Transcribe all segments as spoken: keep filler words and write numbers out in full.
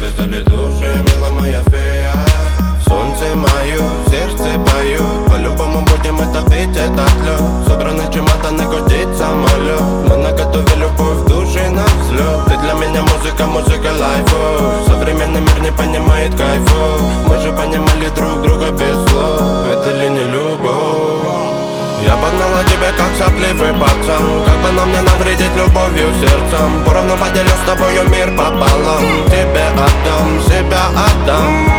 завязали души, мила моя фея. Солнце мое, сердце поют, по-любому будем это пить, этот лед. Собраны чемоданы, гудит самолет. Мы наготове любовь, души на взлет. Ты для меня музыка, музыка лайфу. Современный мир не понимает кайфу. Мы же понимали друг друга без слов. Это ли не любовь? Я погнала тебя как сопливый пацан. Как бы нам не навредить любовью сердцем. Поровну поделю с тобою мир пополам. Тебе отдам, себя отдам.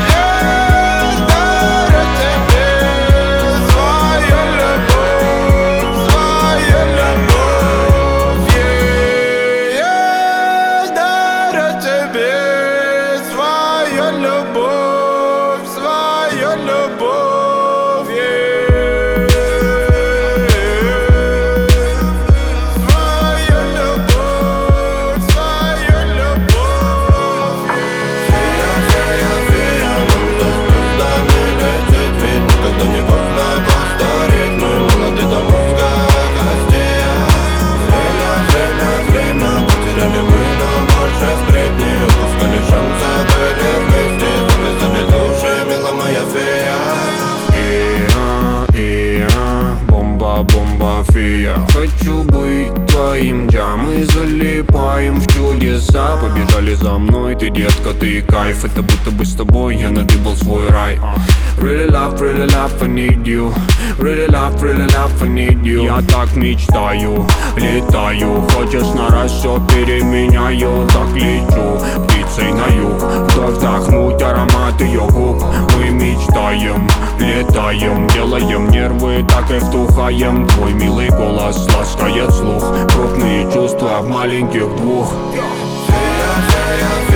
Бомба, фея. Хочу быть твоим, да, мы залипаем в чудеса. Побежали за мной, ты, детка, ты кайф. Это будто бы с тобой я надыбал свой рай. Really love, really love, I need you. Really love, really love, I need you. Я так мечтаю, летаю. Хочешь на раз, все переменяю. Так лечу, птицей на юг. Вдох вдохнуть аромат ее губ. Мы мечтаем, летаем. Делаем нервы, так и вдухаем. Твой милый голос ласкает слух. Крупные чувства в маленьких двух. Фея, фея,